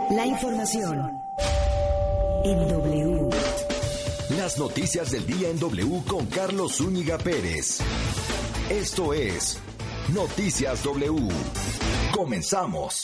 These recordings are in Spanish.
La información en W. Las noticias del día en W con Carlos Zúñiga Pérez. Esto es Noticias W. Comenzamos.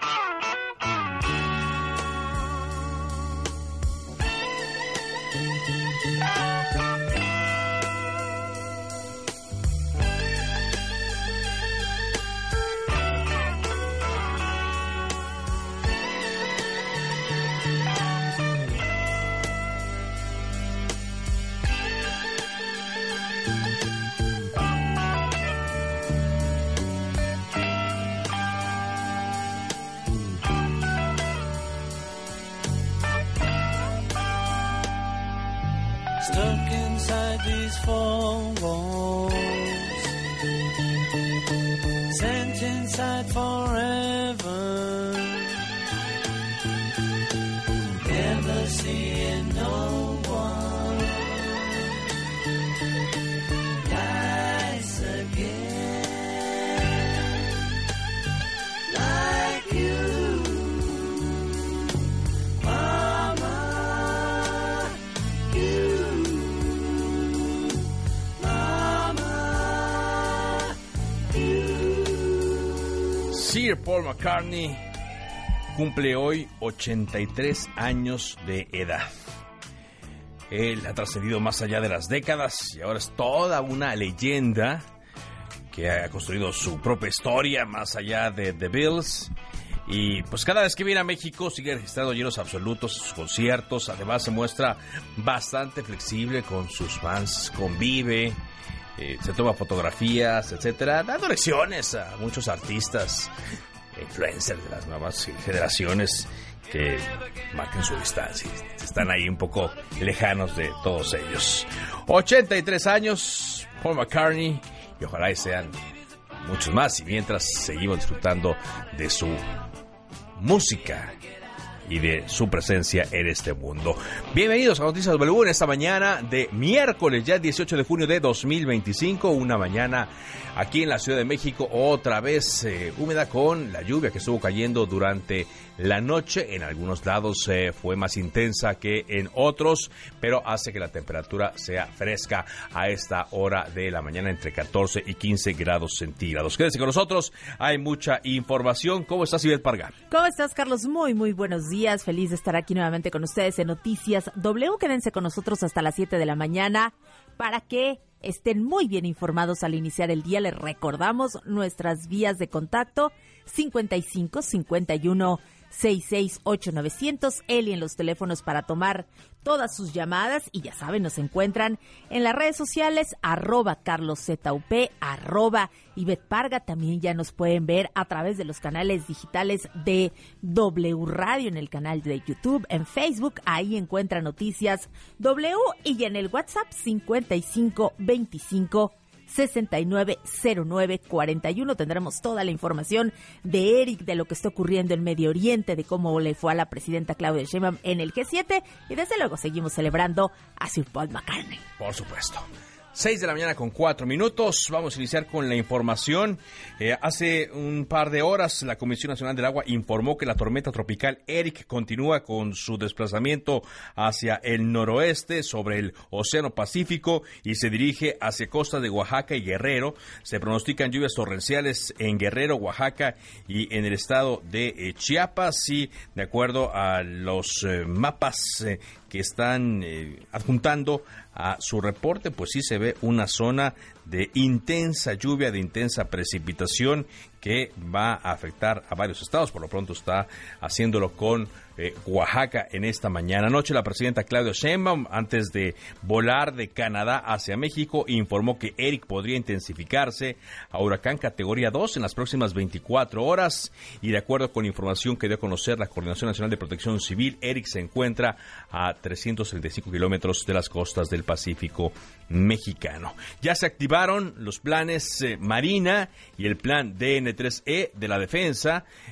Stuck inside these four walls, sent inside forever, never seeing no one nice again, like you, mama, you. Sir Paul McCartney cumple hoy 83 años de edad. Él ha trascendido más allá de las décadas y ahora es toda una leyenda que ha construido su propia historia más allá de The Beatles. Y pues cada vez que viene a México sigue registrando llenos absolutos en sus conciertos. Además se muestra bastante flexible con sus fans, convive, se toma fotografías, etcétera, dando lecciones a muchos artistas, influencers de las nuevas generaciones que marcan su distancia, están ahí un poco lejanos de todos ellos. 83 años, Paul McCartney, y ojalá y sean muchos más, y mientras seguimos disfrutando de su música y de su presencia en este mundo. Bienvenidos a Noticias W en esta mañana de miércoles, ya 18 de junio de 2025, una mañana aquí en la Ciudad de México, otra vez húmeda con la lluvia que estuvo cayendo durante la noche. En algunos lados fue más intensa que en otros, pero hace que la temperatura sea fresca a esta hora de la mañana, entre 14 y 15 grados centígrados. Quédense con nosotros, hay mucha información. ¿Cómo estás, Ivette Parga? ¿Cómo estás, Carlos? Muy buenos días. Feliz de estar aquí nuevamente con ustedes en Noticias W. Quédense con nosotros hasta las 7 de la mañana para que estén muy bien informados al iniciar el día. Les recordamos nuestras vías de contacto: 55 51 668-900, Eli en los teléfonos para tomar todas sus llamadas. Y ya saben, nos encuentran en las redes sociales, @CarlosZUP, @Ivette Parga. También ya nos pueden ver a través de los canales digitales de W Radio, en el canal de YouTube, en Facebook, ahí encuentran Noticias W, y en el WhatsApp 5525-690941. Tendremos toda la información de Eric, de lo que está ocurriendo en Medio Oriente, de cómo le fue a la presidenta Claudia Sheinbaum en el G7, y desde luego seguimos celebrando a Sir Paul McCartney. Por supuesto. 6 de la mañana con 4 minutos. Vamos a iniciar con la información. Hace un par de horas la Comisión Nacional del Agua informó que la tormenta tropical Eric continúa con su desplazamiento hacia el noroeste sobre el Océano Pacífico y se dirige hacia costas de Oaxaca y Guerrero. Se pronostican lluvias torrenciales en Guerrero, Oaxaca y en el estado de Chiapas. Y de acuerdo a los mapas que están adjuntando a su reporte, pues sí se ve una zona de intensa lluvia, de intensa precipitación que va a afectar a varios estados. Por lo pronto está haciéndolo con Oaxaca en esta mañana. Anoche la presidenta Claudia Sheinbaum, antes de volar de Canadá hacia México, informó que Eric podría intensificarse a huracán categoría 2 en las próximas 24 horas. Y de acuerdo con información que dio a conocer la Coordinación Nacional de Protección Civil, Eric se encuentra a 335 kilómetros de las costas del Pacífico mexicano. Ya se activaron los planes Marina y el plan DN3E de la defensa.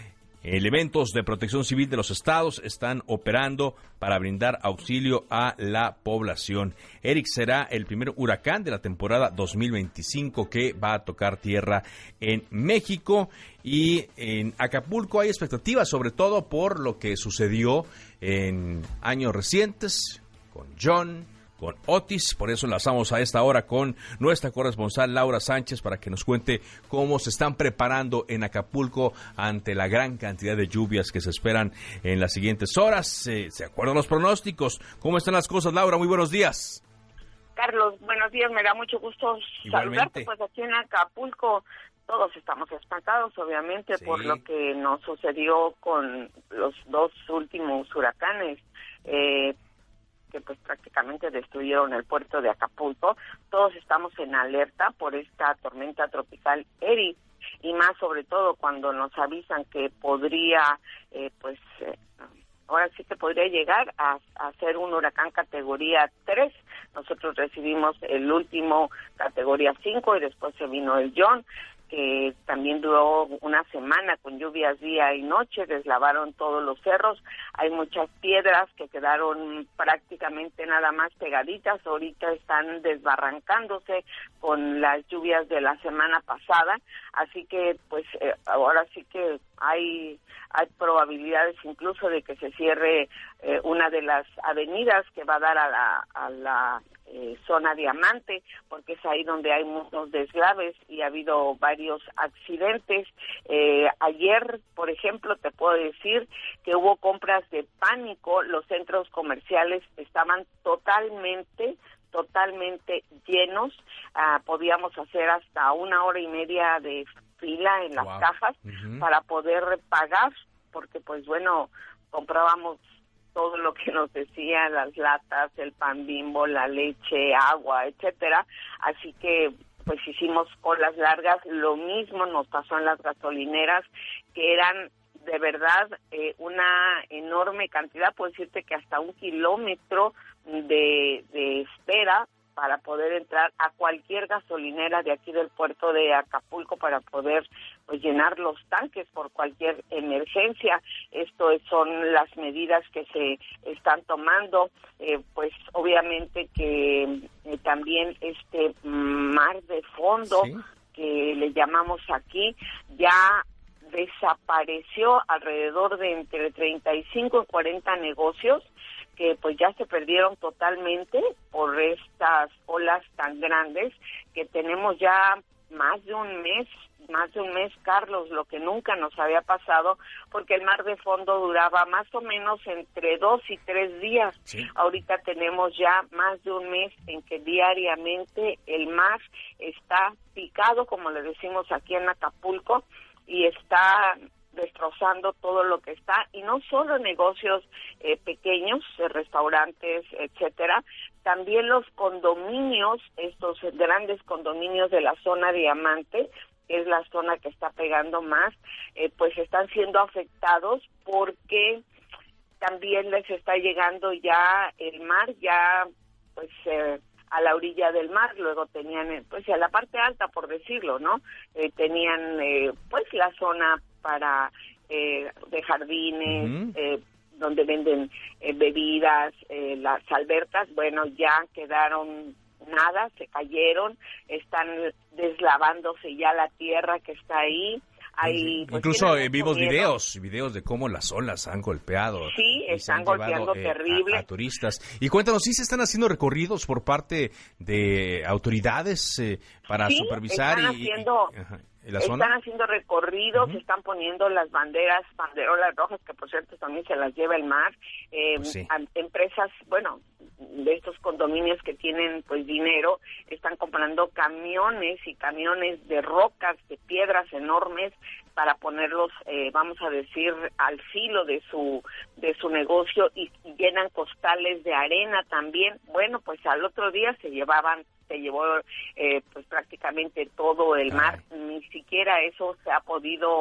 Elementos de Protección Civil de los estados están operando para brindar auxilio a la población. Eric será el primer huracán de la temporada 2025 que va a tocar tierra en México, y en Acapulco hay expectativas, sobre todo por lo que sucedió en años recientes con John, con Otis. Por eso enlazamos a esta hora con nuestra corresponsal Laura Sánchez para que nos cuente cómo se están preparando en Acapulco ante la gran cantidad de lluvias que se esperan en las siguientes horas. ¿Se acuerdan los pronósticos? ¿Cómo están las cosas, Laura? Muy buenos días. Carlos, buenos días, me da mucho gusto saludarte. Pues aquí en Acapulco todos estamos espantados, obviamente, sí, por lo que nos sucedió con los dos últimos huracanes, que pues prácticamente destruyeron el puerto de Acapulco. Todos estamos en alerta por esta tormenta tropical Eric, y más sobre todo cuando nos avisan que podría, ahora sí que podría llegar a ser un huracán categoría 3. Nosotros recibimos el último categoría 5 y después se vino el John, que también duró una semana con lluvias día y noche, deslavaron todos los cerros, hay muchas piedras que quedaron prácticamente nada más pegaditas, ahorita están desbarrancándose con las lluvias de la semana pasada, así que pues ahora sí que hay probabilidades incluso de que se cierre una de las avenidas que va a dar a la zona Diamante, porque es ahí donde hay muchos deslaves y ha habido varios accidentes. Ayer, por ejemplo, te puedo decir que hubo compras de pánico, los centros comerciales estaban totalmente llenos, podíamos hacer hasta 1 hora y media de fila en las cajas para poder pagar, porque pues bueno, comprábamos todo lo que nos decían, las latas, el pan Bimbo, la leche, agua, etcétera, así que pues hicimos colas largas. Lo mismo nos pasó en las gasolineras, que eran de verdad una enorme cantidad, puedo decirte que hasta 1 kilómetro de espera para poder entrar a cualquier gasolinera de aquí del puerto de Acapulco para poder pues llenar los tanques por cualquier emergencia. Esto son las medidas que se están tomando, pues obviamente que también este mar de fondo, ¿sí?, que le llamamos aquí, ya desapareció alrededor de entre 35 y 40 negocios que pues ya se perdieron totalmente por estas olas tan grandes, que tenemos ya más de un mes, Carlos, lo que nunca nos había pasado, porque el mar de fondo duraba más o menos entre 2 y 3 días. Sí. Ahorita tenemos ya más de un mes en que diariamente el mar está picado, como le decimos aquí en Acapulco, y está destrozando todo lo que está, y no solo negocios pequeños, restaurantes, etcétera, también los condominios, estos grandes condominios de la zona Diamante, que es la zona que está pegando más, pues están siendo afectados porque también les está llegando ya el mar, ya pues a la orilla del mar. Luego tenían, pues a la parte alta, por decirlo, ¿no? Tenían pues la zona para de jardines, donde venden bebidas, las albercas, bueno, ya quedaron nada, se cayeron, están deslavándose ya la tierra que está ahí. Hay, pues, incluso vimos videos de cómo las olas han golpeado. Sí, están golpeando terrible a turistas. Y cuéntanos, ¿sí se están haciendo recorridos por parte de autoridades para supervisar están haciendo recorridos, están poniendo las banderolas rojas, que por cierto también se las lleva el mar, pues sí. Empresas, bueno, de estos condominios que tienen pues dinero, están comprando camiones y camiones de rocas, de piedras enormes, para ponerlos, vamos a decir, al filo de su negocio, y llenan costales de arena también. Bueno, pues al otro día se llevó pues prácticamente todo el mar. Ni siquiera eso se ha podido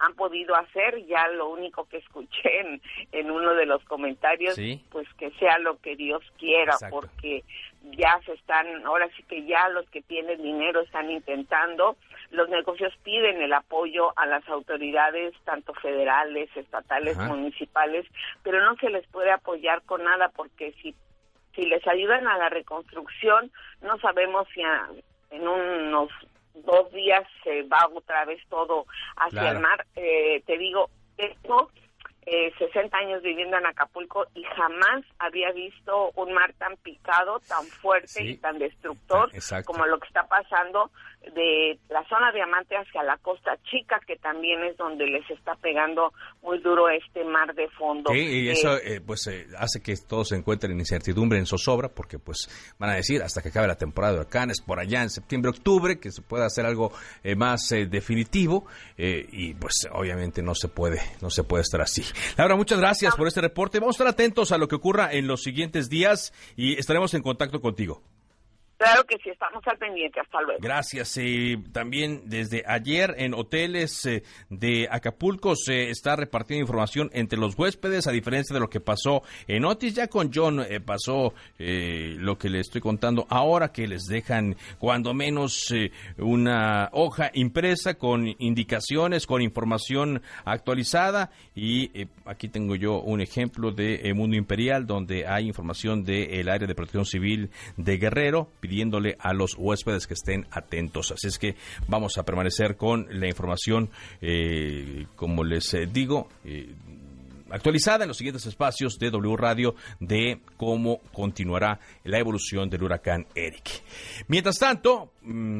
han podido hacer. Ya lo único que escuché en uno de los comentarios, ¿sí? Pues que sea lo que Dios quiera. Exacto. Porque ya ahora sí que ya los que tienen dinero están intentando. Los negocios piden el apoyo a las autoridades, tanto federales, estatales, municipales, pero no se les puede apoyar con nada, porque si les ayudan a la reconstrucción, no sabemos si en unos 2 días se va otra vez todo hacia el mar. Te digo, esto, 60 años viviendo en Acapulco y jamás había visto un mar tan picado, tan fuerte y tan destructor como lo que está pasando de la zona Diamante hacia la Costa Chica, que también es donde les está pegando muy duro este mar de fondo. Sí, y eso hace que todos se encuentren en incertidumbre, en zozobra, porque pues van a decir hasta que acabe la temporada de huracanes, por allá en septiembre, octubre, que se pueda hacer algo más definitivo, y pues obviamente no se puede estar así. Laura, muchas gracias por este reporte. Vamos a estar atentos a lo que ocurra en los siguientes días y estaremos en contacto contigo. Claro que sí, estamos al pendiente. Hasta luego. Gracias. También desde ayer en hoteles de Acapulco se está repartiendo información entre los huéspedes, a diferencia de lo que pasó en Otis. Ya con John pasó lo que le estoy contando ahora, que les dejan cuando menos una hoja impresa con indicaciones, con información actualizada. Y aquí tengo yo un ejemplo de Mundo Imperial, donde hay información del Área de Protección Civil de Guerrero, pidiéndole a los huéspedes que estén atentos. Así es que vamos a permanecer con la información, como les digo, actualizada en los siguientes espacios de W Radio de cómo continuará la evolución del huracán Eric. Mientras tanto,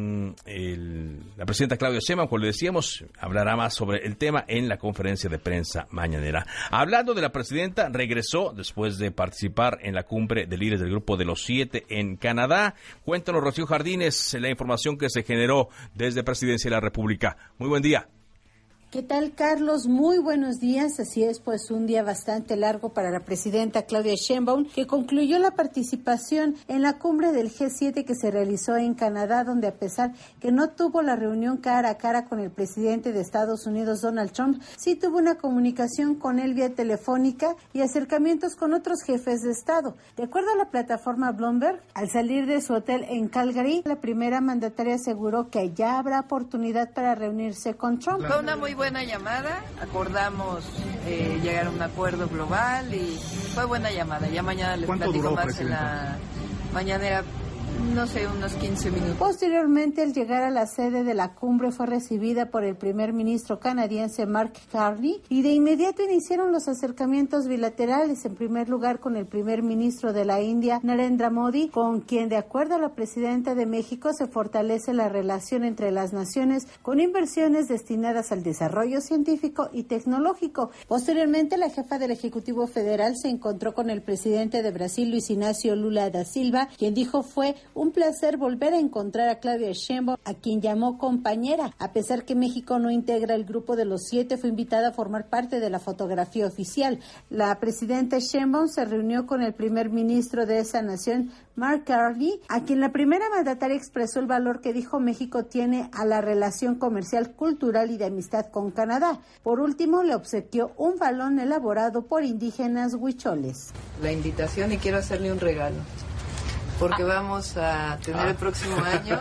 la presidenta Claudia Sheinbaum, como le decíamos, hablará más sobre el tema en la conferencia de prensa mañanera. Hablando de la presidenta, regresó después de participar en la cumbre de líderes del Grupo de los 7 en Canadá. Cuéntanos, Rocío Jardines, la información que se generó desde Presidencia de la República. Muy buen día. ¿Qué tal, Carlos? Muy buenos días. Así es, pues un día bastante largo para la presidenta Claudia Sheinbaum, que concluyó la participación en la cumbre del G7 que se realizó en Canadá, donde a pesar que no tuvo la reunión cara a cara con el presidente de Estados Unidos, Donald Trump, sí tuvo una comunicación con él vía telefónica y acercamientos con otros jefes de Estado. De acuerdo a la plataforma Bloomberg, al salir de su hotel en Calgary, la primera mandataria aseguró que allá habrá oportunidad para reunirse con Trump. Fue una muy buena llamada, acordamos llegar a un acuerdo global y fue buena llamada. Ya mañana les platico más en la mañanera. No sé, unos 15 minutos. Posteriormente, al llegar a la sede de la cumbre, fue recibida por el primer ministro canadiense Mark Carney y de inmediato iniciaron los acercamientos bilaterales, en primer lugar con el primer ministro de la India, Narendra Modi, con quien, de acuerdo a la presidenta de México, se fortalece la relación entre las naciones con inversiones destinadas al desarrollo científico y tecnológico. Posteriormente, la jefa del Ejecutivo Federal se encontró con el presidente de Brasil, Luis Inácio Lula da Silva, quien dijo fue un placer volver a encontrar a Claudia Sheinbaum, a quien llamó compañera. A pesar que México no integra el Grupo de los 7, fue invitada a formar parte de la fotografía oficial. La presidenta Sheinbaum se reunió con el primer ministro de esa nación, Mark Carney, a quien la primera mandataria expresó el valor que dijo México tiene a la relación comercial, cultural y de amistad con Canadá. Por último, le obsequió un balón elaborado por indígenas huicholes. La invitación y quiero hacerle un regalo. Porque vamos a tener el próximo año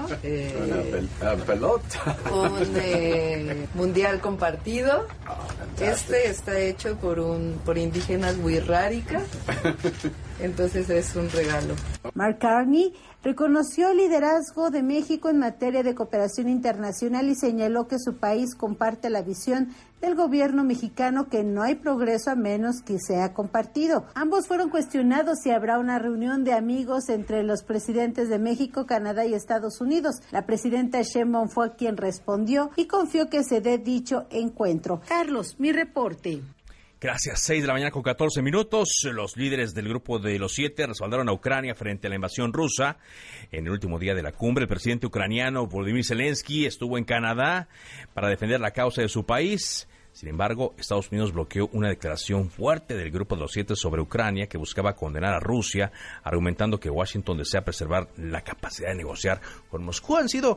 un mundial compartido. Este está hecho por indígenas wixárika, entonces es un regalo. Mark Carney reconoció el liderazgo de México en materia de cooperación internacional y señaló que su país comparte la visión del gobierno mexicano que no hay progreso a menos que sea compartido. Ambos fueron cuestionados si habrá una reunión de amigos entre los presidentes de México, Canadá y Estados Unidos. La presidenta Sheinbaum fue quien respondió y confió que se dé dicho encuentro. Carlos, mi reporte. Gracias. 6 de la mañana con 14 minutos. Los líderes del Grupo de los 7 respaldaron a Ucrania frente a la invasión rusa. En el último día de la cumbre, el presidente ucraniano Volodymyr Zelensky estuvo en Canadá para defender la causa de su país. Sin embargo, Estados Unidos bloqueó una declaración fuerte del Grupo de los 7 sobre Ucrania que buscaba condenar a Rusia, argumentando que Washington desea preservar la capacidad de negociar con Moscú. Han sido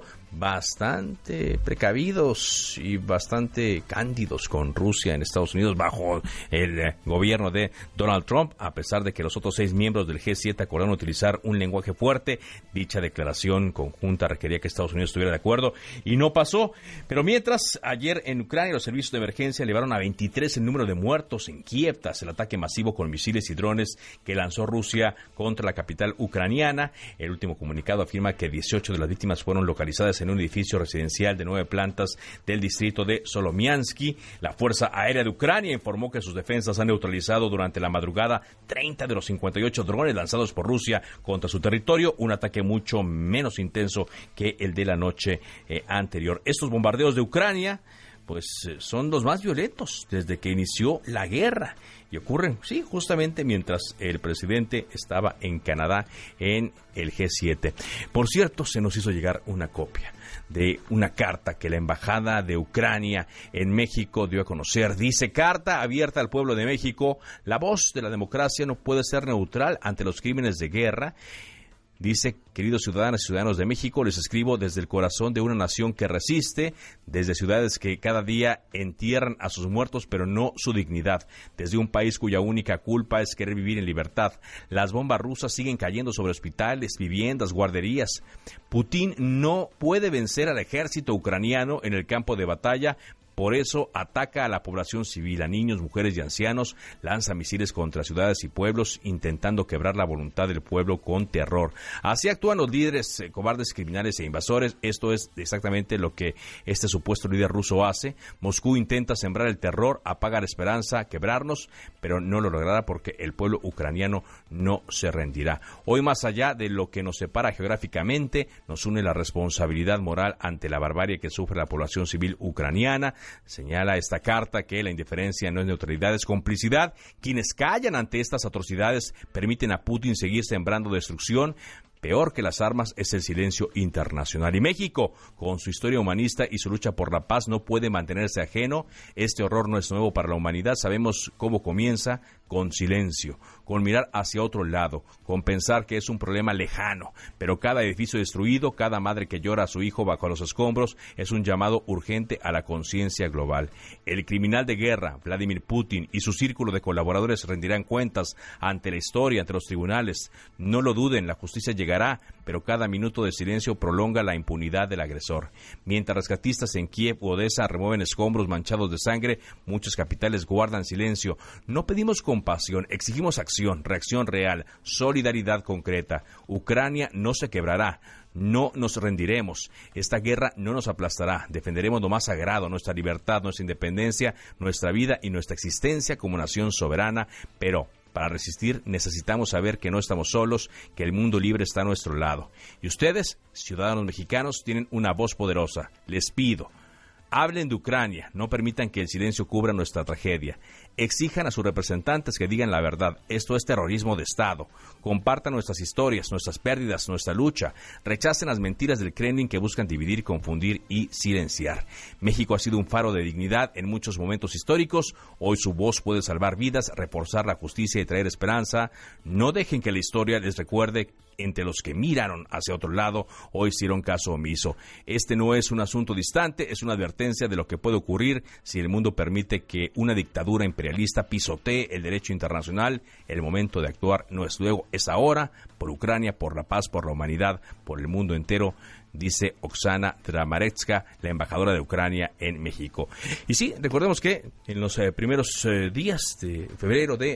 bastante precavidos y bastante cándidos con Rusia en Estados Unidos bajo el gobierno de Donald Trump, a pesar de que los otros 6 miembros del G7 acordaron utilizar un lenguaje fuerte. Dicha declaración conjunta requería que Estados Unidos estuviera de acuerdo y no pasó. Pero mientras, ayer en Ucrania los servicios de emergencia elevaron a 23 el número de muertos en Kiev tras el ataque masivo con misiles y drones que lanzó Rusia contra la capital ucraniana. El último comunicado afirma que 18 de las víctimas fueron localizadas en un edificio residencial de 9 plantas del distrito de Solomiansky. La Fuerza Aérea de Ucrania informó que sus defensas han neutralizado durante la madrugada 30 de los 58 drones lanzados por Rusia contra su territorio, un ataque mucho menos intenso que el de la noche anterior. Estos bombardeos de Ucrania pues son los más violentos desde que inició la guerra y ocurren, sí, justamente mientras el presidente estaba en Canadá en el G7. Por cierto, se nos hizo llegar una copia de una carta que la Embajada de Ucrania en México dio a conocer. Dice: carta abierta al pueblo de México, la voz de la democracia no puede ser neutral ante los crímenes de guerra. Dice: queridos ciudadanas y ciudadanos de México, les escribo desde el corazón de una nación que resiste, desde ciudades que cada día entierran a sus muertos, pero no su dignidad, desde un país cuya única culpa es querer vivir en libertad. Las bombas rusas siguen cayendo sobre hospitales, viviendas, guarderías. Putin no puede vencer al ejército ucraniano en el campo de batalla. Por eso ataca a la población civil, a niños, mujeres y ancianos, lanza misiles contra ciudades y pueblos, intentando quebrar la voluntad del pueblo con terror. Así actúan los líderes cobardes, criminales e invasores. Esto es exactamente lo que este supuesto líder ruso hace. Moscú intenta sembrar el terror, apaga la esperanza, quebrarnos, pero no lo logrará porque el pueblo ucraniano no se rendirá. Hoy, más allá de lo que nos separa geográficamente, nos une la responsabilidad moral ante la barbarie que sufre la población civil ucraniana. Señala esta carta que la indiferencia no es neutralidad, es complicidad. Quienes callan ante estas atrocidades permiten a Putin seguir sembrando destrucción. Peor que las armas es el silencio internacional. Y México, con su historia humanista y su lucha por la paz, no puede mantenerse ajeno. Este horror no es nuevo para la humanidad. Sabemos cómo comienza: con silencio, con mirar hacia otro lado, con pensar que es un problema lejano. Pero cada edificio destruido, cada madre que llora a su hijo bajo los escombros, es un llamado urgente a la conciencia global. El criminal de guerra, Vladimir Putin, y su círculo de colaboradores rendirán cuentas ante la historia, ante los tribunales. No lo duden, la justicia llegará, pero cada minuto de silencio prolonga la impunidad del agresor. Mientras rescatistas en Kiev u Odessa remueven escombros manchados de sangre, muchas capitales guardan silencio. No pedimos compasión, exigimos acción, reacción real, solidaridad concreta. Ucrania no se quebrará. No nos rendiremos. Esta guerra no nos aplastará. Defenderemos lo más sagrado, nuestra libertad, nuestra independencia, nuestra vida y nuestra existencia como nación soberana. Pero para resistir necesitamos saber que no estamos solos, que el mundo libre está a nuestro lado. Y ustedes, ciudadanos mexicanos, tienen una voz poderosa. Les pido: hablen de Ucrania, no permitan que el silencio cubra nuestra tragedia. Exijan a sus representantes que digan la verdad. Esto es terrorismo de Estado. Compartan nuestras historias, nuestras pérdidas, nuestra lucha. Rechacen las mentiras del Kremlin que buscan dividir, confundir y silenciar. México ha sido un faro de dignidad en muchos momentos históricos. Hoy su voz puede salvar vidas, reforzar la justicia y traer esperanza. No dejen que la historia les recuerde entre los que miraron hacia otro lado o hicieron caso omiso. Este no es un asunto distante, es una advertencia de lo que puede ocurrir si el mundo permite que una dictadura imperialista pisotee el derecho internacional. El momento de actuar no es luego, es ahora, por Ucrania, por la paz, por la humanidad, por el mundo entero, dice Oksana Dramarevska, la embajadora de Ucrania en México. Y sí, recordemos que en los primeros días de febrero de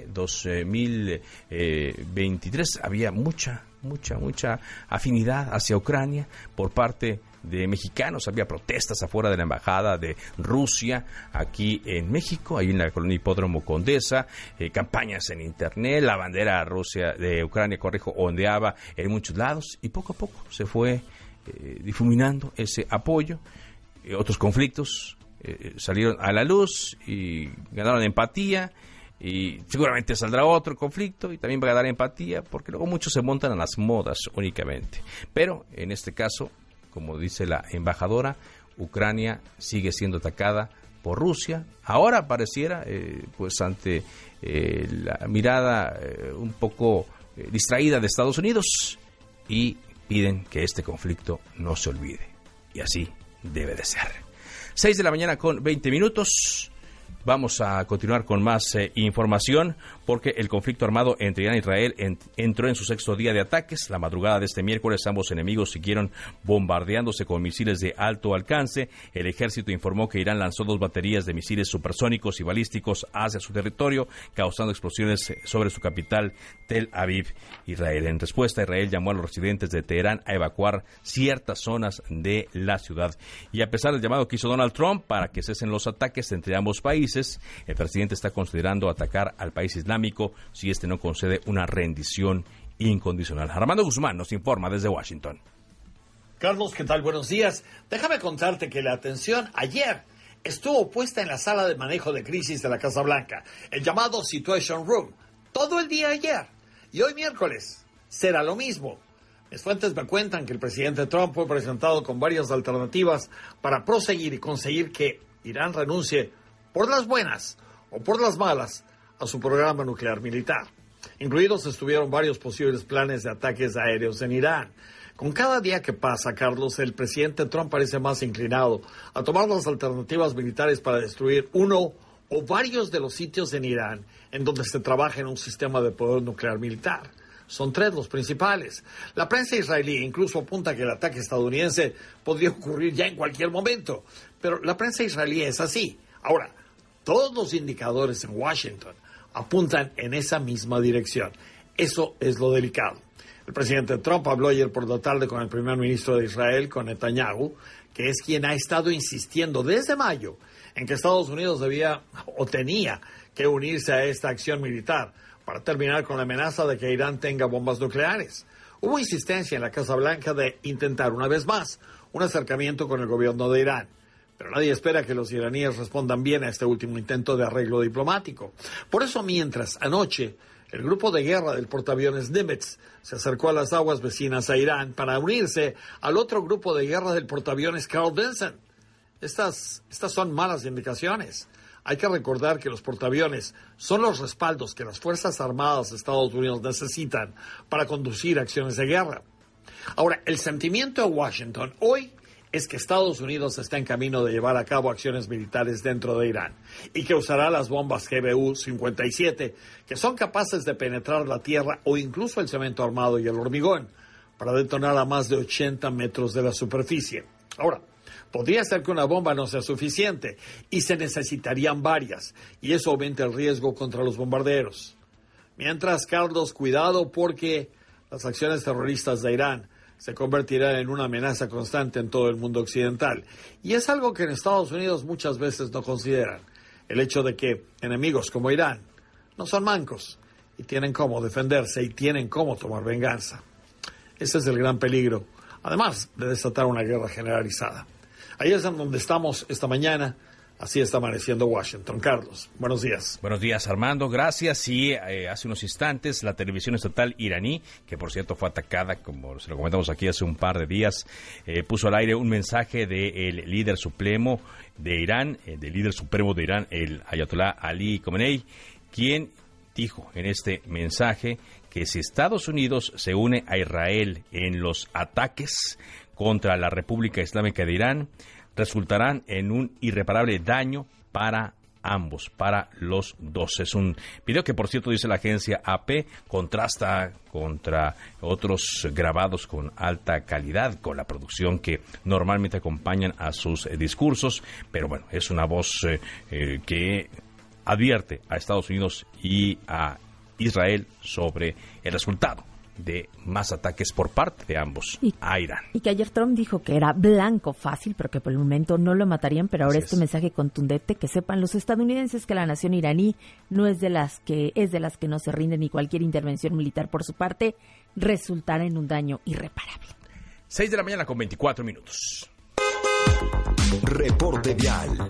2023 había mucha afinidad hacia Ucrania por parte de mexicanos. Había protestas afuera de la embajada de Rusia aquí en México, ahí en la colonia Hipódromo Condesa, campañas en internet, la bandera de Ucrania, ondeaba en muchos lados y poco a poco se fue difuminando ese apoyo. Otros conflictos salieron a la luz y ganaron empatía. Y seguramente saldrá otro conflicto y también va a dar empatía, porque luego muchos se montan a las modas únicamente. Pero en este caso, como dice la embajadora, Ucrania sigue siendo atacada por Rusia. Ahora pareciera, pues ante la mirada un poco distraída de Estados Unidos, y piden que este conflicto no se olvide. Y así debe de ser. 6 de la mañana con 20 minutos. Vamos a continuar con más información, porque el conflicto armado entre Irán e Israel entró en su 6º día de ataques. La madrugada de este miércoles, ambos enemigos siguieron bombardeándose con misiles de alto alcance. El ejército informó que Irán lanzó 2 baterías de misiles supersónicos y balísticos hacia su territorio, causando explosiones sobre su capital, Tel Aviv, Israel. En respuesta, Israel llamó a los residentes de Teherán a evacuar ciertas zonas de la ciudad. Y a pesar del llamado que hizo Donald Trump para que cesen los ataques entre ambos países, el presidente está considerando atacar al país islámico si este no concede una rendición incondicional. Armando Guzmán nos informa desde Washington. Carlos, ¿qué tal? Buenos días. Déjame contarte que la atención ayer estuvo puesta en la sala de manejo de crisis de la Casa Blanca, el llamado Situation Room, todo el día ayer. Y hoy miércoles será lo mismo. Mis fuentes me cuentan que el presidente Trump fue presentado con varias alternativas para proseguir y conseguir que Irán renuncie por las buenas o por las malas a su programa nuclear militar. Incluidos estuvieron varios posibles planes de ataques aéreos en Irán. Con cada día que pasa, Carlos, el presidente Trump parece más inclinado a tomar las alternativas militares para destruir uno o varios de los sitios en Irán en donde se trabaja en un sistema de poder nuclear militar. Son 3 los principales. La prensa israelí incluso apunta que el ataque estadounidense podría ocurrir ya en cualquier momento. Pero la prensa israelí es así. Ahora, todos los indicadores en Washington apuntan en esa misma dirección. Eso es lo delicado. El presidente Trump habló ayer por la tarde con el primer ministro de Israel, con Netanyahu, que es quien ha estado insistiendo desde mayo en que Estados Unidos debía o tenía que unirse a esta acción militar para terminar con la amenaza de que Irán tenga bombas nucleares. Hubo insistencia en la Casa Blanca de intentar una vez más un acercamiento con el gobierno de Irán. Pero nadie espera que los iraníes respondan bien a este último intento de arreglo diplomático. Por eso, mientras anoche el grupo de guerra del portaaviones Nimitz se acercó a las aguas vecinas a Irán para unirse al otro grupo de guerra del portaaviones Carl Vinson. Estas son malas indicaciones. Hay que recordar que los portaaviones son los respaldos que las Fuerzas Armadas de Estados Unidos necesitan para conducir acciones de guerra. Ahora, el sentimiento de Washington hoy es que Estados Unidos está en camino de llevar a cabo acciones militares dentro de Irán y que usará las bombas GBU-57, que son capaces de penetrar la tierra o incluso el cemento armado y el hormigón, para detonar a más de 80 metros de la superficie. Ahora, podría ser que una bomba no sea suficiente y se necesitarían varias, y eso aumenta el riesgo contra los bombarderos. Mientras, Carlos, cuidado, porque las acciones terroristas de Irán se convertirán en una amenaza constante en todo el mundo occidental. Y es algo que en Estados Unidos muchas veces no consideran. El hecho de que enemigos como Irán no son mancos y tienen cómo defenderse y tienen cómo tomar venganza. Ese es el gran peligro, además de desatar una guerra generalizada. Ahí es en donde estamos esta mañana. Así está amaneciendo Washington. Carlos, buenos días. Buenos días, Armando. Gracias. Sí, hace unos instantes la televisión estatal iraní, que por cierto fue atacada, como se lo comentamos aquí hace un par de días, puso al aire un mensaje del líder supremo de Irán, el Ayatollah Ali Khamenei, quien dijo en este mensaje que si Estados Unidos se une a Israel en los ataques contra la República Islámica de Irán, resultarán en un irreparable daño para ambos, para los dos. Es un video que, por cierto, dice la agencia AP, contrasta contra otros grabados con alta calidad, con la producción que normalmente acompañan a sus discursos, pero bueno, es una voz que advierte a Estados Unidos y a Israel sobre el resultado de más ataques por parte de ambos a Irán. Y que ayer Trump dijo que era blanco fácil, pero que por el momento no lo matarían, pero ahora mensaje contundente, que sepan los estadounidenses que la nación iraní no es de las que no se rinden, y cualquier intervención militar por su parte resultará en un daño irreparable. 6 de la mañana con 24 minutos. Reporte vial.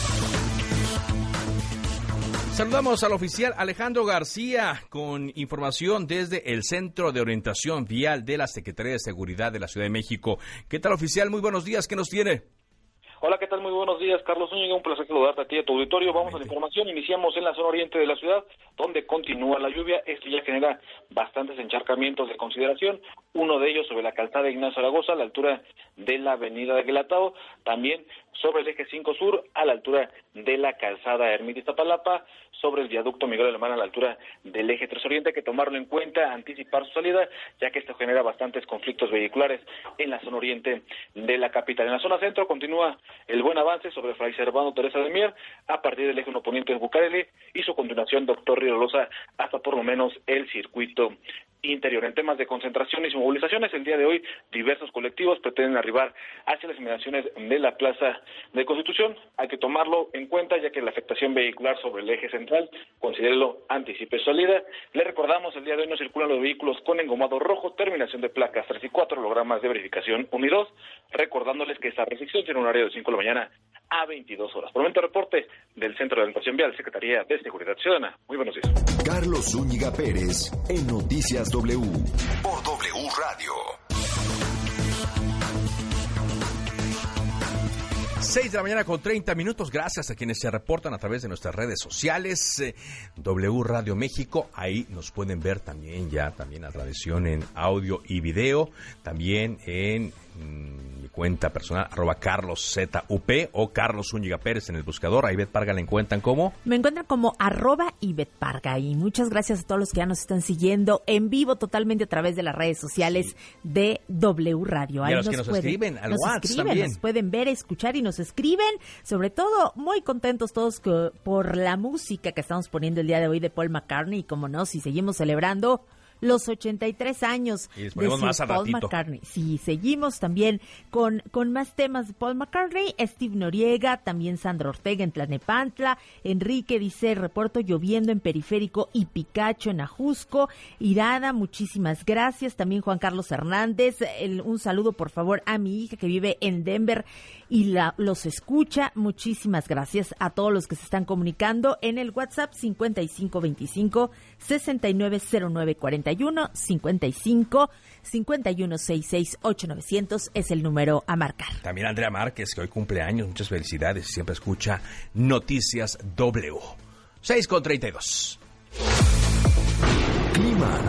Saludamos al oficial Alejandro García con información desde el Centro de Orientación Vial de la Secretaría de Seguridad de la Ciudad de México. ¿Qué tal, oficial? Muy buenos días. ¿Qué nos tiene? Hola, ¿qué tal? Muy buenos días, Carlos Zúñiga, un placer saludarte a ti y a tu auditorio. Vamos a la información, iniciamos en la zona oriente de la ciudad, donde continúa la lluvia. Esto ya genera bastantes encharcamientos de consideración, uno de ellos sobre la calzada Ignacio Zaragoza, a la altura de la avenida de Guelatao, también sobre el eje 5 Sur, a la altura de la calzada Ermita Iztapalapa, sobre el viaducto Miguel Alemán, a la altura del eje 3 Oriente. Hay que tomarlo en cuenta, anticipar su salida, ya que esto genera bastantes conflictos vehiculares en la zona oriente de la capital. En la zona centro continúa el buen avance sobre Fray Servando Teresa de Mier, a partir del eje 1 Poniente de Bucareli, y su continuación Doctor Río Loza, hasta por lo menos el circuito interior. En temas de concentraciones y movilizaciones, el día de hoy diversos colectivos pretenden arribar hacia las inmediaciones de la Plaza de Constitución. Hay que tomarlo en cuenta, ya que la afectación vehicular sobre el eje central, considérelo, anticipe su salida. Le recordamos, el día de hoy no circulan los vehículos con engomado rojo, terminación de placas 3 y 4, hologramas de verificación 1 y 2, recordándoles que esta restricción tiene un horario de 5 de la mañana a 22 horas. Por el momento, reporte del Centro de Orientación Vial, Secretaría de Seguridad Ciudadana. Muy buenos días. Carlos Zúñiga Pérez, en Noticias W, por W Radio. 6 de la mañana con 30 minutos. Gracias a quienes se reportan a través de nuestras redes sociales. W Radio México, ahí nos pueden ver también también a transmisión en audio y video. También en mi cuenta personal, @CarlosZUP o Carlos Zúñiga Pérez en el buscador. A Ivette Parga la encuentran como... Me encuentran como @Ivette Parga. Y muchas gracias a todos los que ya nos están siguiendo en vivo totalmente a través de las redes sociales de W Radio. Ahí y a los que nos escriben al WhatsApp también. Nos pueden ver, escuchar y nos escriben. Sobre todo, muy contentos todos por la música que estamos poniendo el día de hoy de Paul McCartney. Y como no, si seguimos celebrando los 83 años de Sir Paul McCartney. Sí, seguimos también con más temas de Paul McCartney. Steve Noriega, también Sandra Ortega en Tlalnepantla. Enrique dice, reporto lloviendo en Periférico y Picacho en Ajusco. Irada, muchísimas gracias. También Juan Carlos Hernández, un saludo por favor a mi hija que vive en Denver y los escucha. Muchísimas gracias a todos los que se están comunicando en el WhatsApp 5525-690941, 55-5166-8900 es el número a marcar. También Andrea Márquez, que hoy cumple años, muchas felicidades, siempre escucha Noticias W. 6:32. Clima.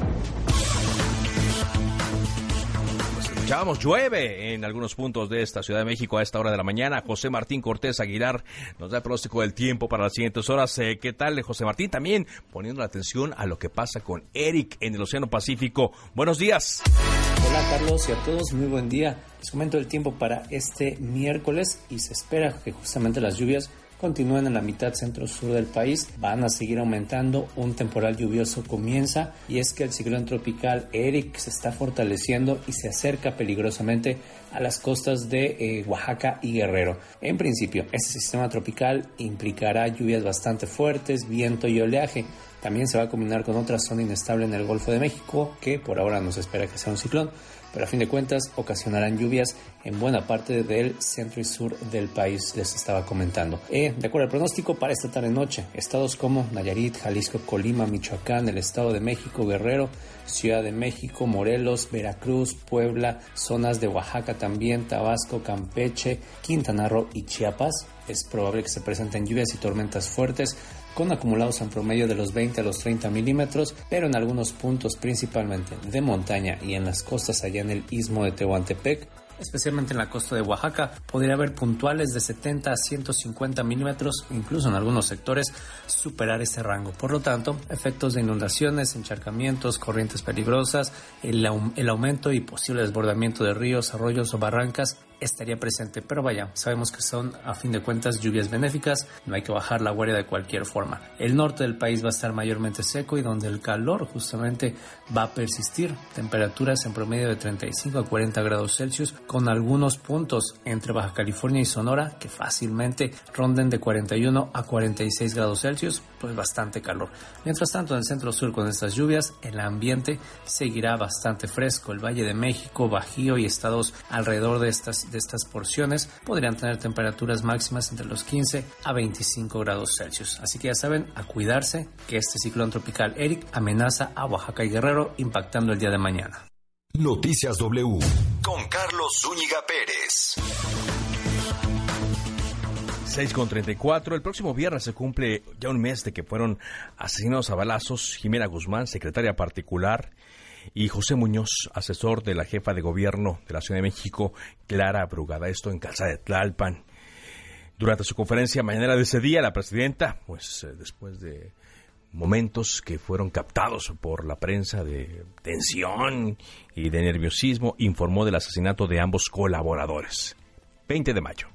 Escuchábamos, llueve en algunos puntos de esta Ciudad de México a esta hora de la mañana. José Martín Cortés Aguilar nos da el pronóstico del tiempo para las siguientes horas. ¿Qué tal, José Martín? También poniendo la atención a lo que pasa con Eric en el Océano Pacífico. Buenos días. Hola Carlos y a todos, muy buen día. Les comento el tiempo para este miércoles y se espera que justamente las lluvias continúen en la mitad centro-sur del país, van a seguir aumentando, un temporal lluvioso comienza y es que el ciclón tropical Eric se está fortaleciendo y se acerca peligrosamente a las costas de Oaxaca y Guerrero. En principio, este sistema tropical implicará lluvias bastante fuertes, viento y oleaje. También se va a combinar con otra zona inestable en el Golfo de México, que por ahora no se espera que sea un ciclón, pero a fin de cuentas ocasionarán lluvias en buena parte del centro y sur del país, les estaba comentando. De acuerdo al pronóstico para esta tarde-noche, estados como Nayarit, Jalisco, Colima, Michoacán, el Estado de México, Guerrero, Ciudad de México, Morelos, Veracruz, Puebla, zonas de Oaxaca también, Tabasco, Campeche, Quintana Roo y Chiapas. Es probable que se presenten lluvias y tormentas fuertes con acumulados en promedio de los 20 a los 30 milímetros, pero en algunos puntos principalmente de montaña y en las costas allá en el istmo de Tehuantepec, especialmente en la costa de Oaxaca, podría haber puntuales de 70 a 150 milímetros, incluso en algunos sectores superar ese rango. Por lo tanto, efectos de inundaciones, encharcamientos, corrientes peligrosas, el aumento y posible desbordamiento de ríos, arroyos o barrancas estaría presente, pero vaya, sabemos que son a fin de cuentas lluvias benéficas, no hay que bajar la guardia de cualquier forma. El norte del país va a estar mayormente seco y donde el calor justamente va a persistir, temperaturas en promedio de 35 a 40 grados Celsius, con algunos puntos entre Baja California y Sonora que fácilmente ronden de 41 a 46 grados Celsius, pues bastante calor. Mientras tanto, en el centro sur con estas lluvias, el ambiente seguirá bastante fresco. El Valle de México, Bajío y estados alrededor de estas porciones podrían tener temperaturas máximas entre los 15 a 25 grados Celsius. Así que ya saben, a cuidarse, que este ciclón tropical Eric amenaza a Oaxaca y Guerrero, impactando el día de mañana. Noticias W con Carlos Zúñiga Pérez. 6:34. El próximo viernes se cumple ya un mes de que fueron asesinados a balazos Jimena Guzmán, secretaria particular, y José Muñoz, asesor de la jefa de gobierno de la Ciudad de México, Clara Brugada. Esto en Calzada de Tlalpan. Durante su conferencia mañanera de ese día, la presidenta, pues después de momentos que fueron captados por la prensa de tensión y de nerviosismo, informó del asesinato de ambos colaboradores. 20 de mayo.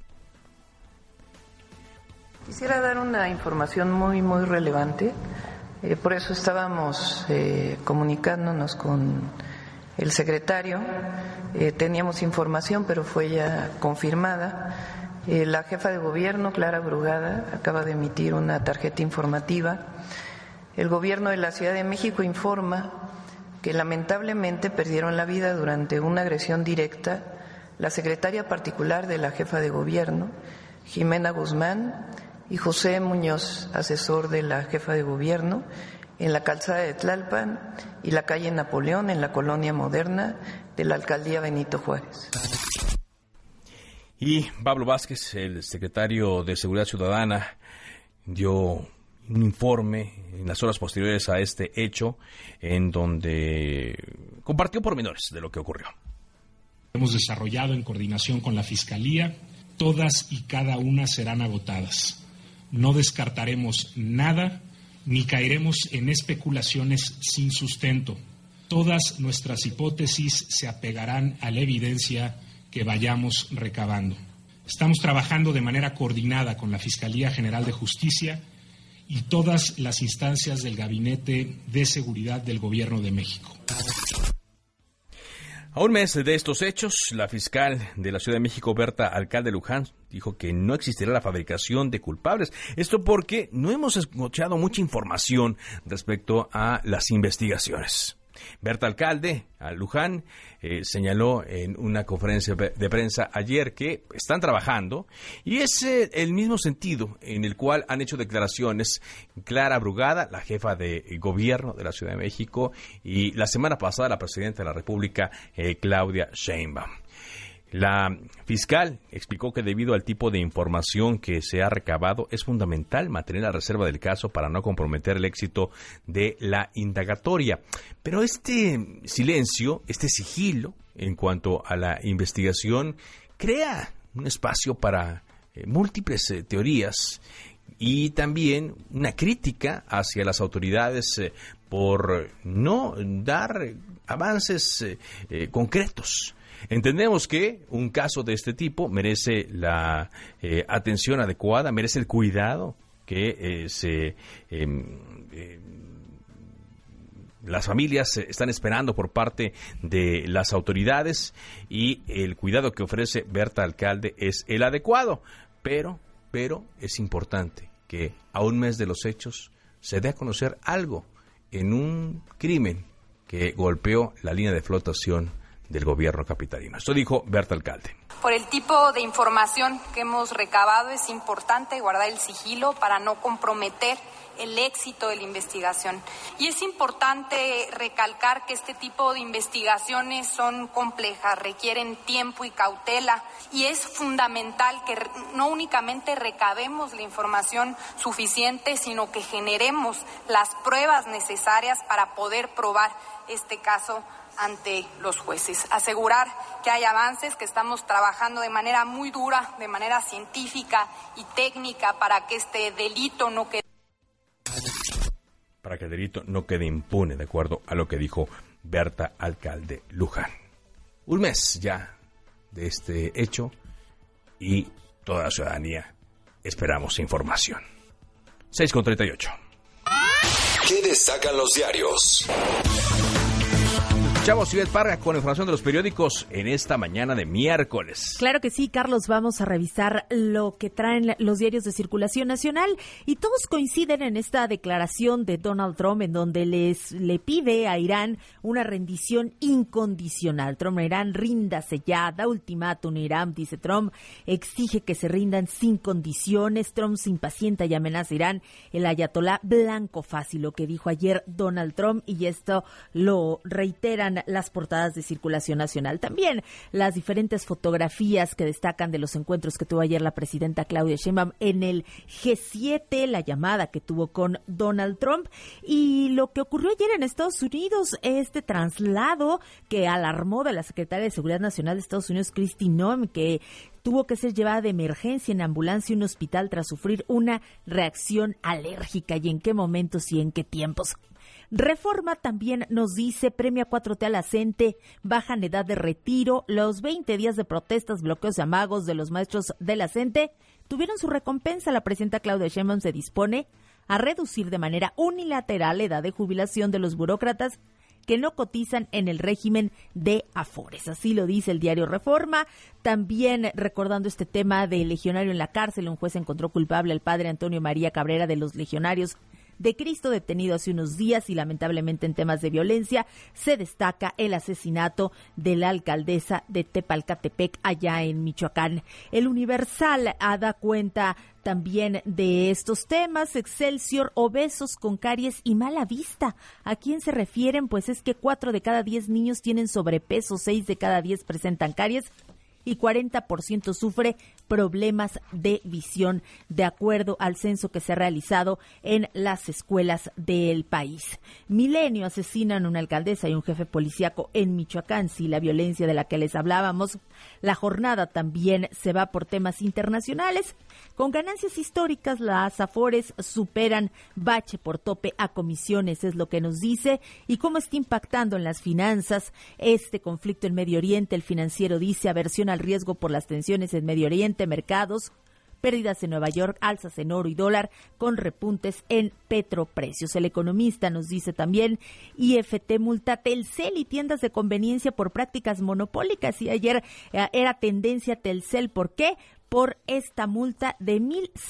Quisiera dar una información muy relevante. Por eso estábamos comunicándonos con el secretario. Teníamos información, pero fue ya confirmada. La jefa de gobierno, Clara Brugada, acaba de emitir una tarjeta informativa. El gobierno de la Ciudad de México informa que lamentablemente perdieron la vida durante una agresión directa la secretaria particular de la jefa de gobierno, Jimena Guzmán, y José Muñoz, asesor de la jefa de gobierno, en la calzada de Tlalpan y la calle Napoleón, en la colonia moderna de la alcaldía Benito Juárez. Y Pablo Vázquez, el secretario de Seguridad Ciudadana, dio un informe en las horas posteriores a este hecho, en donde compartió pormenores de lo que ocurrió. Hemos desarrollado en coordinación con la Fiscalía, todas y cada una serán agotadas. No descartaremos nada ni caeremos en especulaciones sin sustento. Todas nuestras hipótesis se apegarán a la evidencia que vayamos recabando. Estamos trabajando de manera coordinada con la Fiscalía General de Justicia y todas las instancias del Gabinete de Seguridad del Gobierno de México. A un mes de estos hechos, la fiscal de la Ciudad de México, Berta Alcalde Luján, dijo que no existirá la fabricación de culpables. Esto porque no hemos escuchado mucha información respecto a las investigaciones. Berta Alcalde Luján señaló en una conferencia de prensa ayer que están trabajando, y es el mismo sentido en el cual han hecho declaraciones Clara Brugada, la jefa de gobierno de la Ciudad de México, y la semana pasada la presidenta de la República, Claudia Sheinbaum. La fiscal explicó que debido al tipo de información que se ha recabado es fundamental mantener la reserva del caso para no comprometer el éxito de la indagatoria. Pero este silencio, este sigilo en cuanto a la investigación crea un espacio para múltiples teorías y también una crítica hacia las autoridades por no dar avances concretos. Entendemos que un caso de este tipo merece la atención adecuada, merece el cuidado que las familias están esperando por parte de las autoridades, y el cuidado que ofrece Berta Alcalde es el adecuado. Pero es importante que a un mes de los hechos se dé a conocer algo en un crimen que golpeó la línea de flotación del gobierno capitalino. Esto dijo Berta Alcalde. Por el tipo de información que hemos recabado, es importante guardar el sigilo para no comprometer el éxito de la investigación. Y es importante recalcar que este tipo de investigaciones son complejas, requieren tiempo y cautela, y es fundamental que no únicamente recabemos la información suficiente, sino que generemos las pruebas necesarias para poder probar este caso ante los jueces. Asegurar que hay avances, que estamos trabajando de manera muy dura, de manera científica y técnica para que este delito no quede impune, de acuerdo a lo que dijo Berta Alcalde Luján. Un mes ya de este hecho y toda la ciudadanía esperamos información. 6:38. ¿Qué destacan los diarios? Escuchamos Ivette Parga con información de los periódicos en esta mañana de miércoles. Claro que sí, Carlos, vamos a revisar lo que traen los diarios de circulación nacional, y todos coinciden en esta declaración de Donald Trump, en donde le pide a Irán una rendición incondicional. Trump a Irán: ríndase ya, da ultimátum Irán, dice Trump, exige que se rindan sin condiciones. Trump se impacienta y amenaza a Irán. El ayatolá blanco fácil, lo que dijo ayer Donald Trump, y esto lo reiteran ocupan las portadas de circulación nacional. También las diferentes fotografías que destacan de los encuentros que tuvo ayer la presidenta Claudia Sheinbaum en el G7, la llamada que tuvo con Donald Trump y lo que ocurrió ayer en Estados Unidos, este traslado que alarmó de la secretaria de Seguridad Nacional de Estados Unidos, Kristi Noem, que tuvo que ser llevada de emergencia en ambulancia a un hospital tras sufrir una reacción alérgica. ¿Y en qué momentos y en qué tiempos? Reforma también nos dice, premia 4T a la CENTE, bajan edad de retiro. Los 20 días de protestas, bloqueos y amagos de los maestros de la CENTE tuvieron su recompensa. La presidenta Claudia Sheinbaum se dispone a reducir de manera unilateral la edad de jubilación de los burócratas que no cotizan en el régimen de Afores. Así lo dice el diario Reforma. También recordando este tema del legionario en la cárcel, un juez encontró culpable al padre Antonio María Cabrera de los Legionarios de Cristo, detenido hace unos días, y lamentablemente en temas de violencia se destaca el asesinato de la alcaldesa de Tepalcatepec allá en Michoacán. El Universal da cuenta también de estos temas. Excelsior, obesos con caries y mala vista. ¿A quién se refieren? Pues es que 4 de cada 10 niños tienen sobrepeso, 6 de cada 10 presentan caries y 40% sufre problemas de visión, de acuerdo al censo que se ha realizado en las escuelas del país. Milenio, asesinan a una alcaldesa y un jefe policíaco en Michoacán, sí, la violencia de la que les hablábamos. La jornada también se va por temas internacionales. Con ganancias históricas, las Afores superan bache por tope a comisiones, es lo que nos dice. Y cómo está impactando en las finanzas este conflicto en Medio Oriente. El Financiero dice, aversión al riesgo por las tensiones en Medio Oriente, mercados, pérdidas en Nueva York, alzas en oro y dólar con repuntes en petroprecios. El Economista nos dice también, IFT multa Telcel y tiendas de conveniencia por prácticas monopólicas. Y ayer era tendencia Telcel. ¿Por qué? Por esta multa de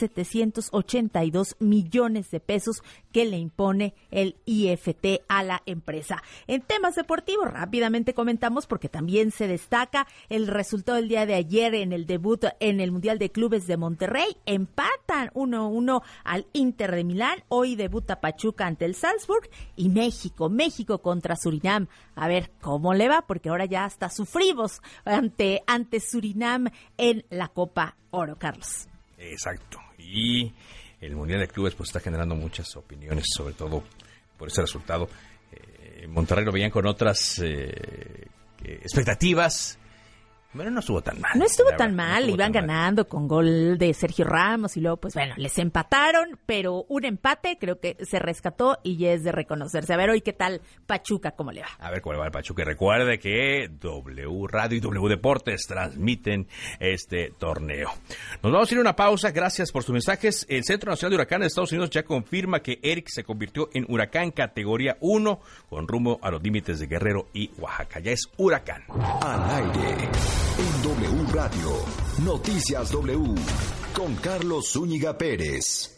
1,782 millones de pesos que le impone el IFT a la empresa. En temas deportivos, rápidamente comentamos, porque también se destaca el resultado del día de ayer en el debut en el Mundial de Clubes de Monterrey. Empatan 1-1 al Inter de Milán. Hoy debuta Pachuca ante el Salzburg. Y México contra Surinam. A ver cómo le va, porque ahora ya hasta sufrimos ante Surinam en la Copa Oro, Carlos. Exacto. Y el Mundial de Clubes pues está generando muchas opiniones, sobre todo por ese resultado. Monterrey lo veían con otras expectativas. Bueno, no estuvo tan mal. No estuvo tan mal, iban ganando con gol de Sergio Ramos y luego, pues bueno, les empataron, pero un empate creo que se rescató y ya es de reconocerse. A ver, hoy, ¿qué tal Pachuca? ¿Cómo le va? A ver, ¿cuál va el Pachuca? Recuerde que W Radio y W Deportes transmiten este torneo. Nos vamos a ir a una pausa, gracias por sus mensajes. El Centro Nacional de Huracanes de Estados Unidos ya confirma que Eric se convirtió en huracán categoría 1 con rumbo a los límites de Guerrero y Oaxaca. Ya es huracán. Al aire. En W Radio, Noticias W, con Carlos Zúñiga Pérez.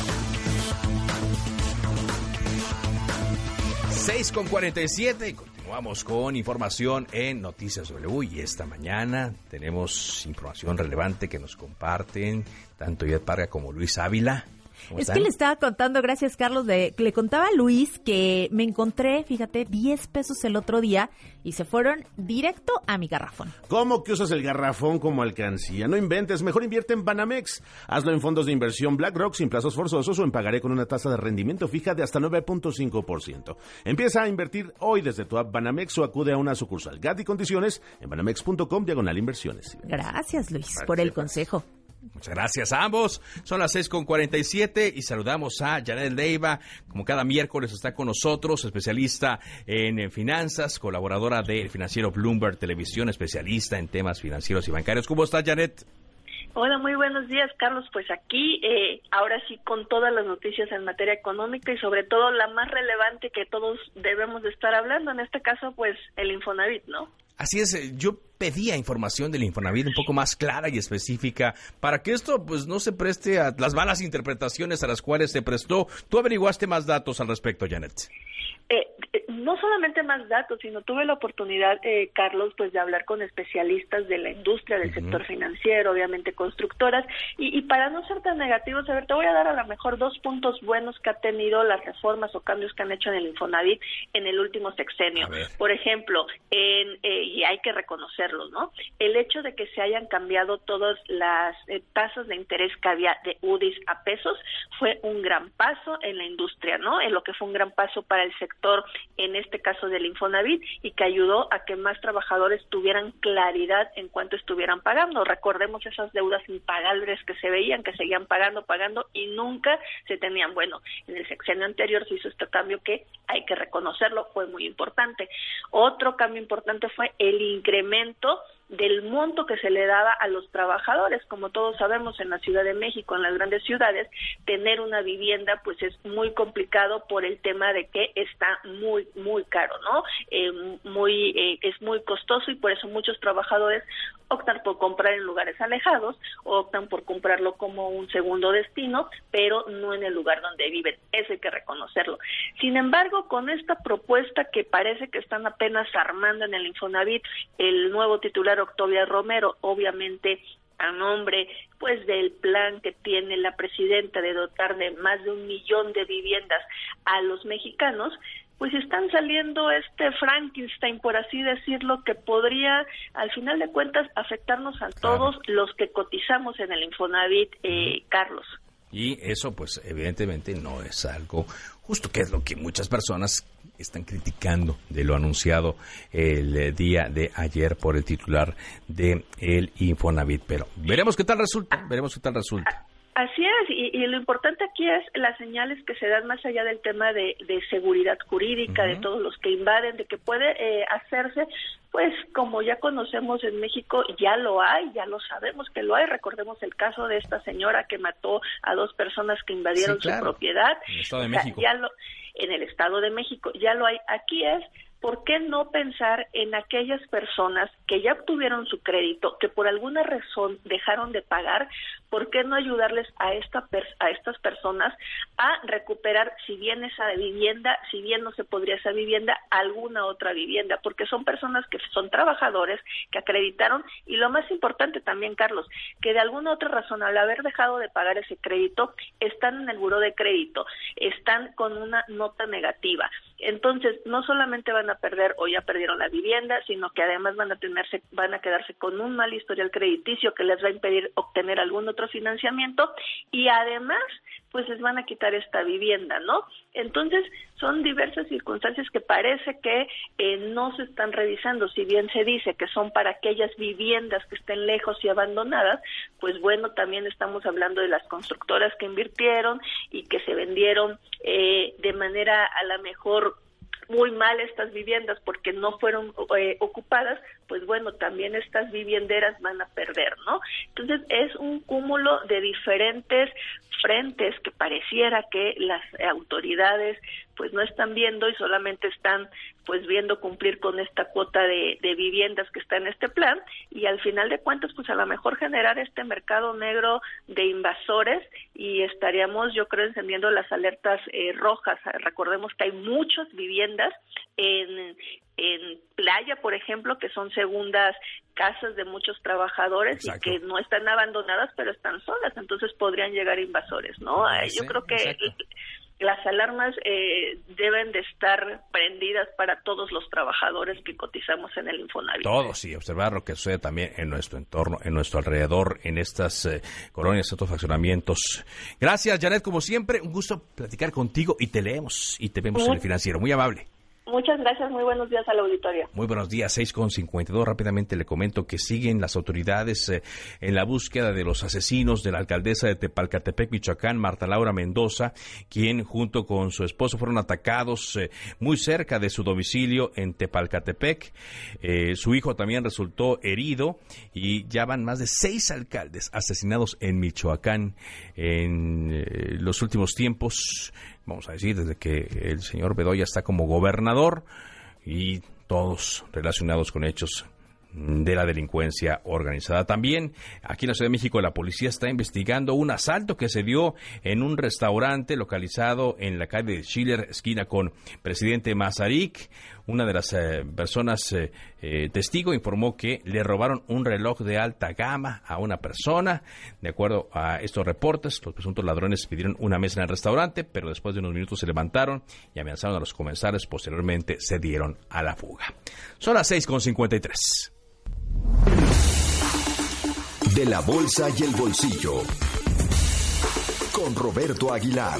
6:47 y continuamos con información en Noticias W. Y esta mañana tenemos información relevante que nos comparten tanto Ivette Parga como Luis Ávila. Es que le estaba contando, gracias Carlos, le contaba a Luis que me encontré, fíjate, 10 pesos el otro día y se fueron directo a mi garrafón. ¿Cómo que usas el garrafón como alcancía? No inventes, mejor invierte en Banamex. Hazlo en fondos de inversión BlackRock sin plazos forzosos o en pagaré con una tasa de rendimiento fija de hasta 9.5%. Empieza a invertir hoy desde tu app Banamex o acude a una sucursal. GAT y condiciones en banamex.com/inversiones. Gracias Luis por el consejo. Muchas gracias a ambos. Son las 6:47 y saludamos a Janet Leiva. Como cada miércoles está con nosotros, especialista en finanzas, colaboradora del financiero Bloomberg Televisión, especialista en temas financieros y bancarios. ¿Cómo está, Janet? Hola, muy buenos días, Carlos. Pues aquí, ahora sí, con todas las noticias en materia económica y sobre todo la más relevante que todos debemos de estar hablando, en este caso, pues el Infonavit, ¿no? Así es, yo pedía información del Infonavit un poco más clara y específica para que esto pues no se preste a las malas interpretaciones a las cuales se prestó. ¿Tú averiguaste más datos al respecto, Janet? No solamente más datos, sino tuve la oportunidad, Carlos, pues de hablar con especialistas de la industria, del sector financiero, obviamente constructoras, y para no ser tan negativos, a ver, te voy a dar a lo mejor 2 puntos buenos que ha tenido las reformas o cambios que han hecho en el Infonavit en el último sexenio. Por ejemplo, y hay que reconocerlos, ¿no? El hecho de que se hayan cambiado todas las tasas de interés que había de UDIs a pesos fue un gran paso en la industria, ¿no? En lo que fue un gran paso para el sector, en este caso del Infonavit, y que ayudó a que más trabajadores tuvieran claridad en cuánto estuvieran pagando. Recordemos esas deudas impagables que se veían, que seguían pagando y nunca se tenían. Bueno, en el sexenio anterior se hizo este cambio que hay que reconocerlo, fue muy importante. Otro cambio importante fue el incremento del monto que se le daba a los trabajadores. Como todos sabemos, en la Ciudad de México, en las grandes ciudades, tener una vivienda pues es muy complicado por el tema de que está muy, muy caro, ¿no? Es muy costoso, y por eso muchos trabajadores optan por comprar en lugares alejados, o optan por comprarlo como un segundo destino, pero no en el lugar donde viven. Eso hay que reconocerlo. Sin embargo, con esta propuesta que parece que están apenas armando en el Infonavit, el nuevo titular Octavia Romero, obviamente a nombre pues del plan que tiene la presidenta de dotar de más de 1 millón de viviendas a los mexicanos, pues están saliendo Frankenstein, por así decirlo, que podría, al final de cuentas, afectarnos a todos los que cotizamos en el Infonavit, Carlos. Y eso, pues, evidentemente no es algo justo, que es lo que muchas personas están criticando de lo anunciado el día de ayer por el titular de el Infonavit. Pero veremos qué tal resulta, Así es, y lo importante aquí es las señales que se dan más allá del tema de seguridad jurídica, de todos los que invaden, de que puede hacerse, pues como ya conocemos en México, ya lo hay, ya lo sabemos que lo hay. Recordemos el caso de esta señora que mató a 2 personas que invadieron su propiedad. En el Estado de México. En el Estado de México ya lo hay. Aquí es, ¿por qué no pensar en aquellas personas que ya obtuvieron su crédito, que por alguna razón dejaron de pagar? ¿Por qué no ayudarles a estas personas a recuperar, si bien esa vivienda, si bien no se podría esa vivienda, alguna otra vivienda? Porque son personas que son trabajadores, que acreditaron, y lo más importante también, Carlos, que de alguna otra razón, al haber dejado de pagar ese crédito, están en el buró de crédito, están con una nota negativa. Entonces, no solamente van a perder o ya perdieron la vivienda, sino que además van a quedarse con un mal historial crediticio que les va a impedir obtener algún otro financiamiento, y además pues les van a quitar esta vivienda, ¿no? Entonces son diversas circunstancias que parece que no se están revisando. Si bien se dice que son para aquellas viviendas que estén lejos y abandonadas, pues bueno, también estamos hablando de las constructoras que invirtieron y que se vendieron de manera a la mejor muy mal estas viviendas porque no fueron ocupadas. Pues bueno, también estas vivienderas van a perder, ¿no? Entonces es un cúmulo de diferentes frentes que pareciera que las autoridades pues no están viendo y solamente están pues viendo cumplir con esta cuota de viviendas que está en este plan, y al final de cuentas pues a lo mejor generar este mercado negro de invasores, y estaríamos, yo creo, encendiendo las alertas rojas. Recordemos que hay muchas viviendas en Playa, por ejemplo, que son segundas casas de muchos trabajadores. Exacto. Y que no están abandonadas, pero están solas, entonces podrían llegar invasores, ¿no? Yo creo que las alarmas deben de estar prendidas para todos los trabajadores que cotizamos en el Infonavit. Todos, y observar lo que sucede también en nuestro entorno, en nuestro alrededor, en estas colonias, estos fraccionamientos. Gracias, Janet, como siempre, un gusto platicar contigo, y te leemos y te vemos en El Financiero. Muy amable. Muchas gracias, muy buenos días al auditorio. Muy buenos días, 6:52. Rápidamente le comento que siguen las autoridades en la búsqueda de los asesinos de la alcaldesa de Tepalcatepec, Michoacán, Marta Laura Mendoza, quien junto con su esposo fueron atacados muy cerca de su domicilio en Tepalcatepec. Su hijo también resultó herido, y ya van más de 6 alcaldes asesinados en Michoacán en los últimos tiempos. Vamos a decir, desde que el señor Bedoya está como gobernador, y todos relacionados con hechos de la delincuencia organizada. También aquí en la Ciudad de México la policía está investigando un asalto que se dio en un restaurante localizado en la calle de Schiller, esquina con Presidente Mazarik. Una de las personas testigo informó que le robaron un reloj de alta gama a una persona. De acuerdo a estos reportes, los presuntos ladrones pidieron una mesa en el restaurante, pero después de unos minutos se levantaron y amenazaron a los comensales. Posteriormente se dieron a la fuga. Son las 6:53. De la bolsa y el bolsillo, con Roberto Aguilar.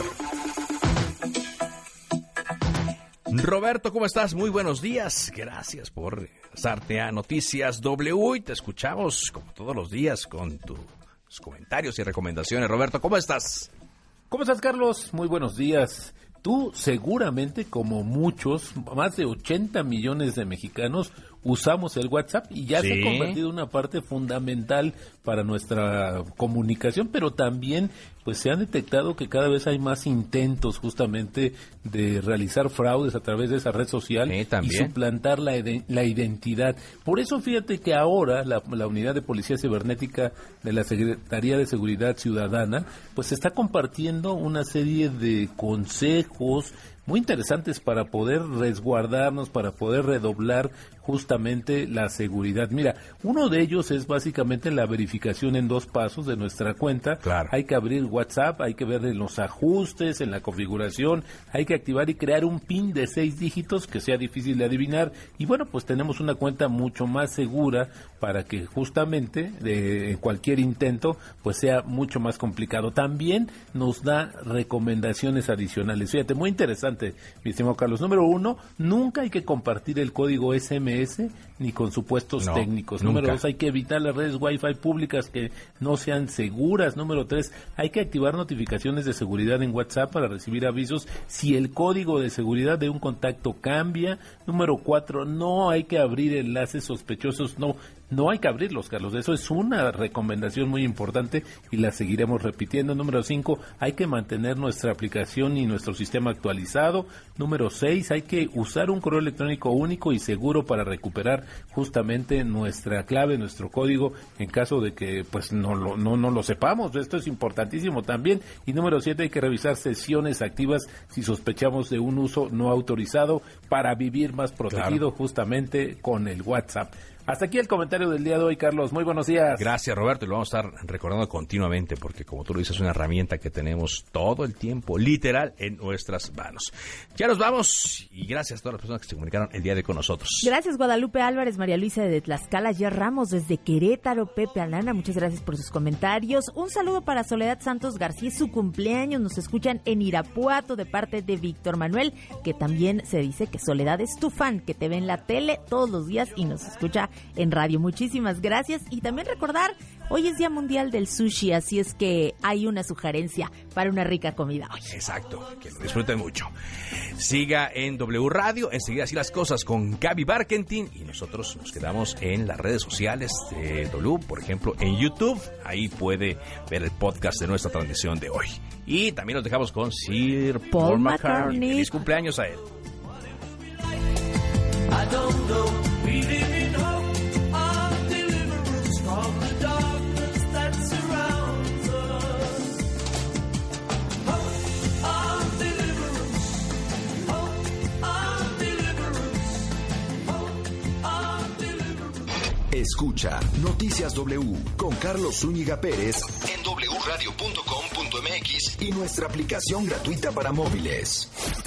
Roberto, ¿cómo estás? Muy buenos días. Gracias por pasarte a Noticias W y te escuchamos como todos los días con tus comentarios y recomendaciones. Roberto, ¿cómo estás? ¿Cómo estás, Carlos? Muy buenos días. Tú seguramente, como muchos, más de 80 millones de mexicanos, usamos el WhatsApp y ya se ha convertido en una parte fundamental para nuestra comunicación, pero también pues se han detectado que cada vez hay más intentos justamente de realizar fraudes a través de esa red social y suplantar la identidad. Por eso fíjate que ahora la Unidad de Policía Cibernética de la Secretaría de Seguridad Ciudadana pues está compartiendo una serie de consejos muy interesantes para poder resguardarnos, para poder redoblar justamente la seguridad. Mira, uno de ellos es básicamente la verificación en 2 pasos de nuestra cuenta. Claro. Hay que abrir WhatsApp, hay que ver en los ajustes, en la configuración, hay que activar y crear un PIN de 6 dígitos que sea difícil de adivinar. Y bueno, pues tenemos una cuenta mucho más segura para que justamente de cualquier intento pues sea mucho más complicado. También nos da recomendaciones adicionales. Fíjate, muy interesante, mi estimado Carlos. Número 1, nunca hay que compartir el código SMS ni con supuestos técnicos. Nunca. Número 2, hay que evitar las redes Wi-Fi públicas que no sean seguras. Número 3, hay que activar notificaciones de seguridad en WhatsApp para recibir avisos si el código de seguridad de un contacto cambia. Número 4, no hay que abrir enlaces sospechosos. No hay que abrirlos, Carlos. Eso es una recomendación muy importante y la seguiremos repitiendo. Número 5, hay que mantener nuestra aplicación y nuestro sistema actualizado. Número 6, hay que usar un correo electrónico único y seguro para recuperar justamente nuestra clave, nuestro código, en caso de que pues no lo sepamos. Esto es importantísimo también. Y número 7, hay que revisar sesiones activas si sospechamos de un uso no autorizado para vivir más protegido justamente con el WhatsApp. Hasta aquí el comentario del día de hoy, Carlos. Muy buenos días. Gracias, Roberto, y lo vamos a estar recordando continuamente porque, como tú lo dices, es una herramienta que tenemos todo el tiempo, literal, en nuestras manos. Ya nos vamos y gracias a todas las personas que se comunicaron el día de hoy con nosotros. Gracias, Guadalupe Álvarez, María Luisa de Tlaxcala, Yer Ramos desde Querétaro, Pepe Alana, muchas gracias por sus comentarios. Un saludo para Soledad Santos García, es su cumpleaños, nos escuchan en Irapuato de parte de Víctor Manuel, que también se dice que Soledad es tu fan, que te ve en la tele todos los días y nos escucha en radio. Muchísimas gracias. Y también recordar, hoy es Día Mundial del Sushi, así es que hay una sugerencia para una rica comida hoy. Exacto, que lo disfruten mucho. Siga en W Radio, enseguida así las cosas con Gaby Barkentin y nosotros nos quedamos en las redes sociales de W, por ejemplo en YouTube, ahí puede ver el podcast de nuestra transmisión de hoy. Y también nos dejamos con Sir Paul McCartney. Feliz cumpleaños a él. I don't know, we live in hope of deliverance from the darkness that surrounds us. Hope of deliverance, hope of deliverance, hope of deliverance. Escucha Noticias W con Carlos Zúñiga Pérez en wradio.com.mx y nuestra aplicación gratuita para móviles.